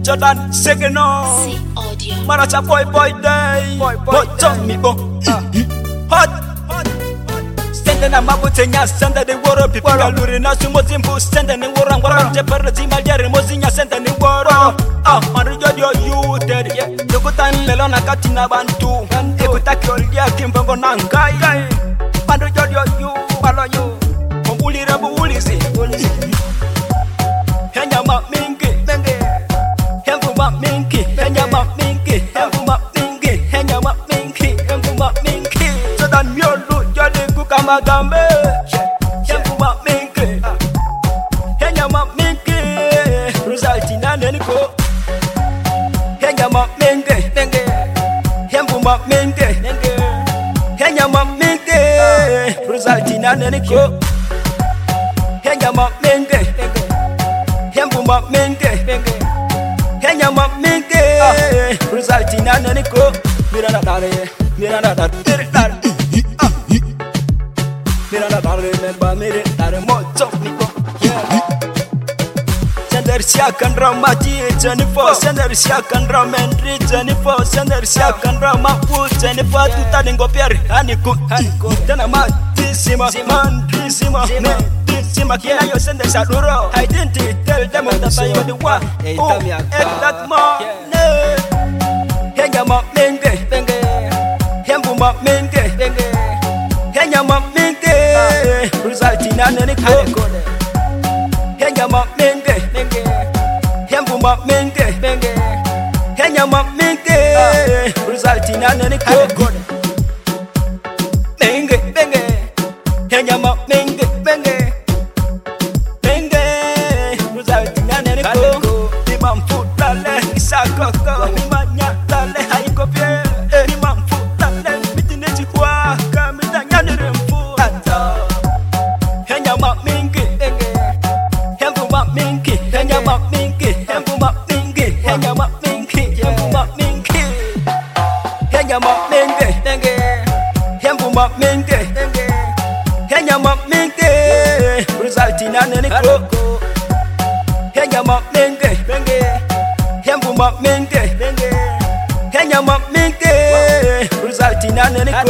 Jordan Segeno Maracha boy day But tell me hot Sende na mabutenya sende ni woro pipi kaluri na sumozimbu sende ni woro ngwara jepere zimaljere mozinya sende ni woro manu jodio you dead yokutan lelo na katina bantu ekutaki olya kimbongo na ngai manu jodio you balo you mbulire buulizi henya ma mingi hembu ma mingi henya ma mingi hembu ma mingi henya ma mingi hembu ma mingi Jordan miolu jodi kukama gambe hembu ma mingi henya ma mingi result inaneniko henya ma mingi hembu ma mingi henya ma mingi result inaneniko henya ma mingi hembu ma mingi henya ma mingi result inaneniko mirana dare mirana dare memba mere dare moto niko sender siakan ramati jenifo sender siakan ramendri jenifo sender siakan ramapu jenifo tutalingo piari aniku tena matisima mandrisima Sima kina yo sende saduro I didn't tell them that I was the one that more Henya ma mingi Hembu ma mingi Henya ma mingi Result inaneniko Henya ma mingi Hembu ma mingi Henya ma mingi Result inaneniko Mingi Henya ma mingi Isakoko mimanya tale haiko pie ni mamfu tale mitineji kwa kamita nyanire mfu ata henya ma mingi hembu ma mingi henya ma mingi hembu ma mingi henya ma mingi hembu ma mingi henya ma mingi hembu ma mingi henya ma mingi result inaneniko henya ma mingi hembu ma mingi henya ma mingi result inaneniko